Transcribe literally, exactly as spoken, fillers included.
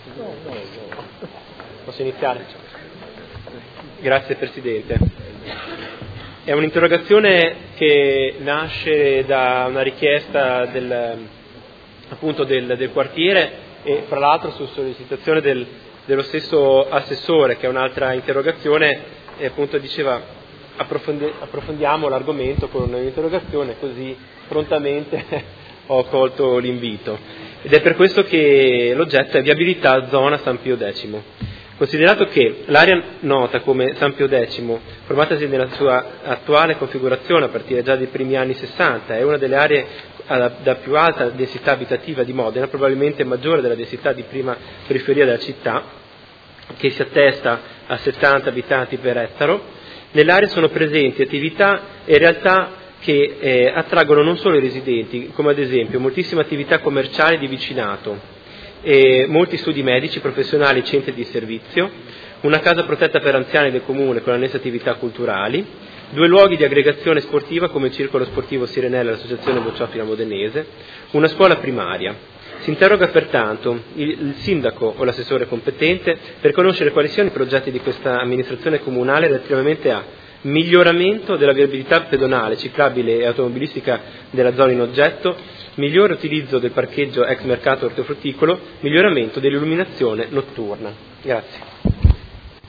Posso iniziare? Grazie Presidente. È un'interrogazione che nasce da una richiesta del, appunto del, del quartiere e fra l'altro su sollecitazione del, dello stesso assessore, che è un'altra interrogazione, e appunto diceva approfondi, approfondiamo l'argomento con un'interrogazione, così prontamente ho colto l'invito. Ed è per questo che l'oggetto è viabilità zona San Pio X. Considerato che l'area nota come San Pio X, formatasi nella sua attuale configurazione a partire già dai primi anni sessanta, è una delle aree da più alta densità abitativa di Modena, probabilmente maggiore della densità di prima periferia della città, che si attesta a settanta abitanti per ettaro, nell'area sono presenti attività e realtà che eh, attraggono non solo i residenti, come ad esempio moltissime attività commerciali di vicinato, e molti studi medici, professionali, centri di servizio, una casa protetta per anziani del comune con annesse attività culturali, due luoghi di aggregazione sportiva come il Circolo Sportivo Sirenella e l'Associazione Bocciofila Modenese, una scuola primaria. Si interroga pertanto il, il sindaco o l'assessore competente per conoscere quali siano i progetti di questa amministrazione comunale relativamente a miglioramento della viabilità pedonale, ciclabile e automobilistica della zona in oggetto, migliore utilizzo del parcheggio ex mercato ortofrutticolo, miglioramento dell'illuminazione notturna. Grazie.